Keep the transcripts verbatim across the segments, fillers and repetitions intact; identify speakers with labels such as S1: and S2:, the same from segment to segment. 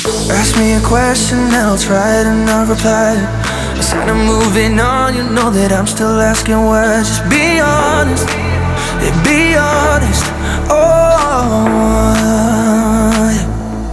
S1: Ask me a question and I'll try to not reply. Instead of moving on, you know that I'm still asking why. Just be honest, yeah, be honest. Oh, yeah.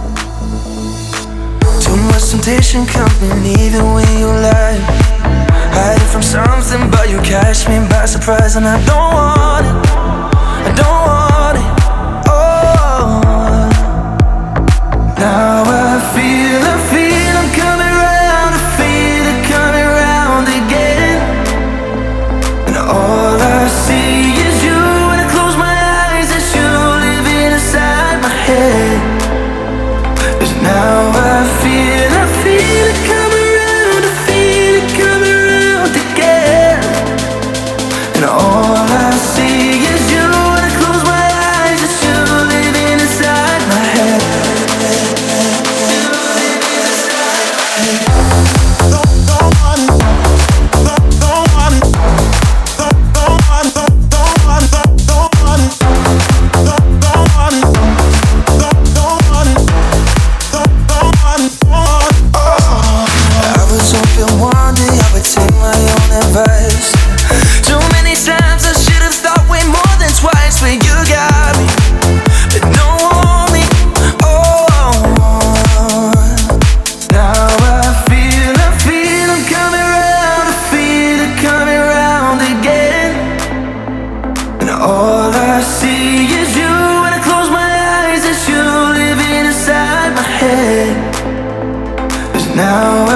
S1: Too much temptation coming even when you lie. Hiding from something but you catch me by surprise. And I don't want it, I don't want it. Oh, now I feel, I feel I'm coming round. I feel it coming round again. And all I see is you. When I close my eyes, it's you living inside my head. 'Cause now I feel, I feel it coming round. I feel it coming round again. And all I see is you. When I close my eyes, it's you living inside my head. All I see is you. When I close my eyes, it's you living inside my head. 'Cause now